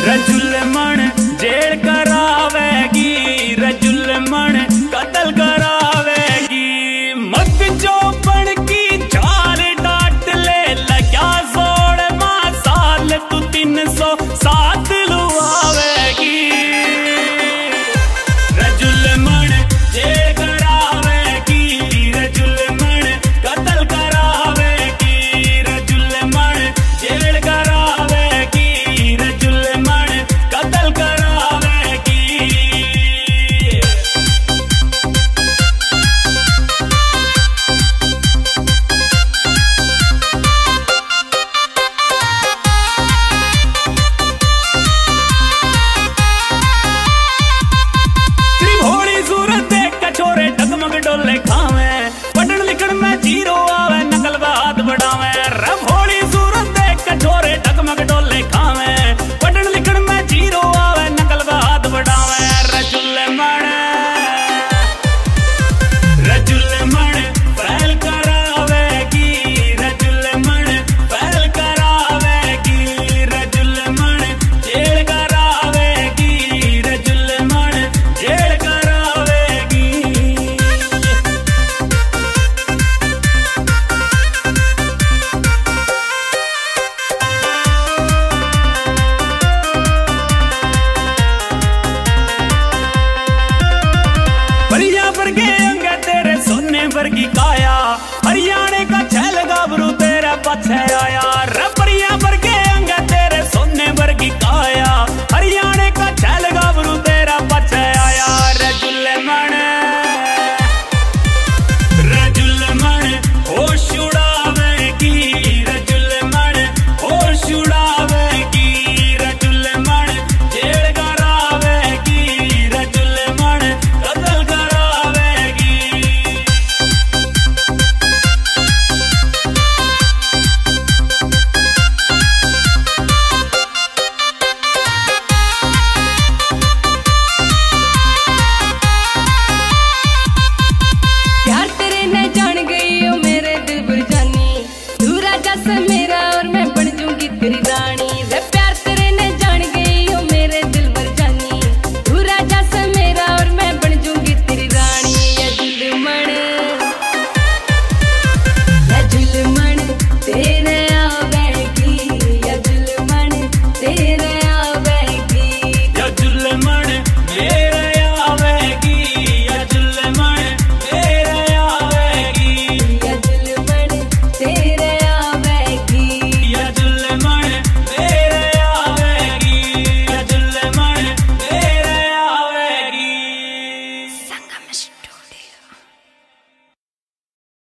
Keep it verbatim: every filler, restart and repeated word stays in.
रजुलमण jail करावेगी, रजुलमण कत्ल करावेगी। मत चौपड़ की चार डांट ले लग्या सोलह माह साल तू तीन सौ सात लुआवेगी। रजुलमण जेल करावेगी, रजुलमण कत्ल करावेगी, रजुलमण जेल करावेगी, रजुलमण कत्ल करावेगी। त्रिभोली सूरत देख के छोरे डगमग डोले खावे, पढ़न लिखन में जीरो आवे नकल बात बढ़ावे। रभोली सूरत देख के छोरे डगमग डोले खावे, पढ़न लिखन में जीरो आवे नकल बात बढ़ावे। रजुलमण रजुलमण फैल करावेगी, रजुलमण फैल करावेगी, रजुलमण जेल करावेगी, रजुलमण जेल करावेगी। परिया वर्गे अंग तेरे सोने वर्गी काया, हरियाणे का छैल गाभरू तेरा पछे आया। रे परिया वर्गे अंग तेरे सोने वर्गी काया, हरियाणे का छैल गाभरू तेरा पछे आया। रजुलमण रजुलमण होश उड़ावेगी, रजुलमण होश उड़ावेगी, रजुलमण जेल करावेगी, रजुलमण कत्ल करावेगी। प्यार तेरे न जान गई हो मेरे दिल बुर जानी, तू राजा से मेरा और मैं बन जूंगी तेरी रानी। रे